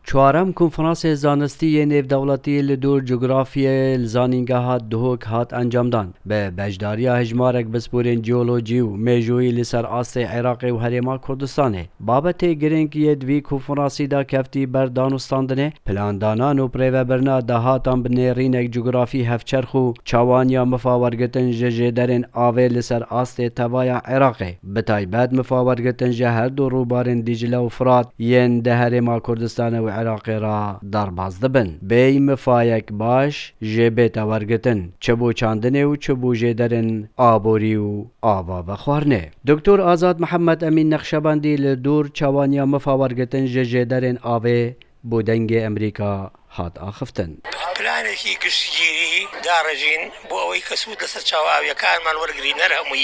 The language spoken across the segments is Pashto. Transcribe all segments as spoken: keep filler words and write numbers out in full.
چوارم کنفرانس زانستی نێودەوڵەتی li dûr جغرافیای زانینگەها دهۆک هات ئەنجامدان بە بەشداریە هەژمارێک بسپورên جیۆلۆجی و مێژووی لەسەر ئاستê عێراقê و هەرێما کوردستانê. Babetê girîngiyê di vî konferansî da kefti ber danûstandinê, plandanan û pirêvebirina dahatan bi nêrînek cugрафî hevçerx û çawaniya mifawergitin ji jêderên avê li ser astê tevaya Iraqê. Bi taybet mifawergitin ji her du rûbarên Dicle û Firat yên di herêma Kurdistanê û Iraqê ra darbaz dibin. Bêy mifayek baş jê bêtewergitin çi bû çandinê û çi bû jêderên aborî û ava vexwarinê. Doktor Azad Mihemed Emîn Nexşebendî li dûr çawaniya mifawergitin ji jêderên avê بۆ دەنگی ئەمریکا هات ئاخفتن. پلانێکی گشتگیری داڕژین بۆ ئەوەی کە سوود لەسەر چاواویەکانمان وەرگری نەرهەمووی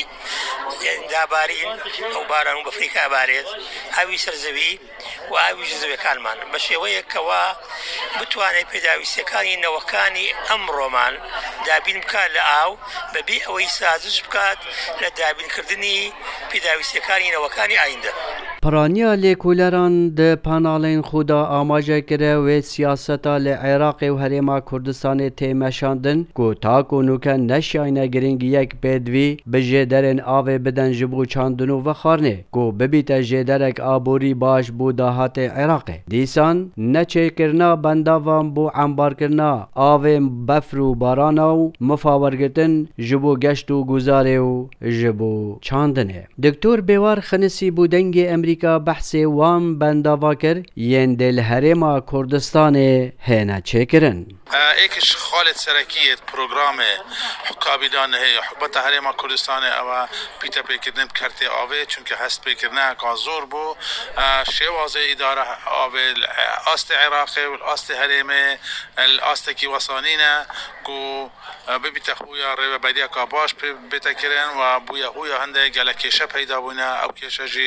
دابارین ئەو باران و بەفری کابارێت ئاوی سەرزەوی و ئاوی زەویەکانمان بە شێوەیەک کەوا بتوانێت پێداویستەکانی نەوەکانی ئەمڕۆمان دابین بکات لە ئاو بەبێ ئەوەی سازش بکات لە دابینکردنی پێداویستەکانی نەوەکانی ئایندە. پرانیا لێکولەران di panalên xwe da amaje kire wê siyaseta li Iraqê û herêma Kurdistanê tê meşandin ku tak û nûke neşiyayîne giringiyek pêdivî bi jêderên avê bidin ji bo çandin û vexwarinê ku bibîte jêderek aborî baş bû dahatê Iraqê. Dîsan neçêkirina bendavan bû embarkirina avên befr û barana û mifawergitin ji bo geşt û guzarê û ji bo çandinê. Doktor Bêwar Xenisî bû dengê Emerîka بحثê wan bendava kir yên dê li herêma Kurdistanê hêne çêkirin. Êkiş xalet serekiyê programê hukabîdan heye hikûmeta herêma Kurdistanê ew pîtepêkirin kertê avê çünkü hestpêkirineka zor bû şêwazê îdara avê astê Iraqê û astê herêmê astekî wesanîne ku bibîte xuya rêveberdiyeka baş bête kirin û bûye xuya hindê gelek kêşe peyda bûne ew kêşe jî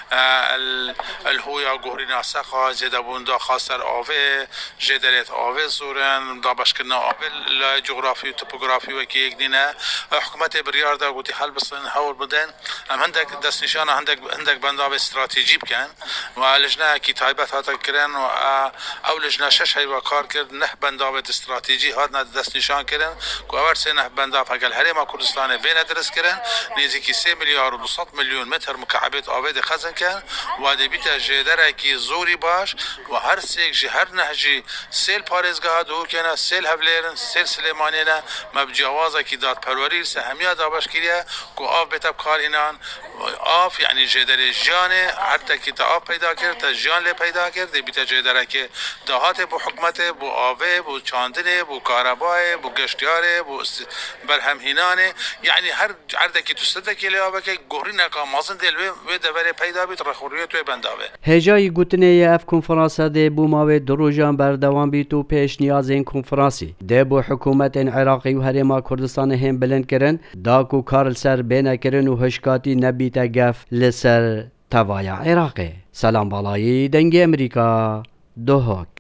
الهویا گهرین سخا زده بون دا خاصر آوه جدرت آوه زورن دا بشکرنا آوه لای جغرافی و توپوگرافی و که یک دینه حکومت بریار دا گوتی حل بسن حول بدن هم هندک دست نشان هندک هندک بنداب استراتژی بکن و لجنه کی تایبت هاتا کرن و او لجنه شش هیوا کار کرد نه بنداب استراتژی هات نه دست نشان کرن کو اول سه نه بنداب اگل هرما کردستان بین درس کرن نزدیکی سه میلیارد و دویست میلیون متر مکعب آوه خزن کن و دبیت جدره کی زوری باش و هر سیک جی هر نهجی سیل پارێزگاه دو کنه سیل هفلرن سیل سلیمانینا مبجوازه کی داد پروری سهمیه دابش کریه کو آف بتاب کار اینان آف یعنی جدره جانه هر تکی تا آف پیدا کرد تا جان لی پیدا کرد دبیت جدره که دهات بو حکمت بو آوه بو چاندنه بو کاربای بو گشتیاره بو برهمهینانه یعنی هر هر تکی تو سده کی لیابه که گهرینه که مازن دل و دوره پیدا بیت رخوریت و بنداوه. هێژایی گوتنەیە ئەف کنفرانسە دێ بوو ماوێ du ڕۆژان بەردەوام بیت و پێشنیازên konferansî dê بۆ حکوومەتên Iraqê û herêma Kurdistanê hên bilind kirin dak û kar li ser bênekirin û hişkatî nebîte gef li ser tevaya Iraqê. Selam Balayî dengê Emerîka Duhok.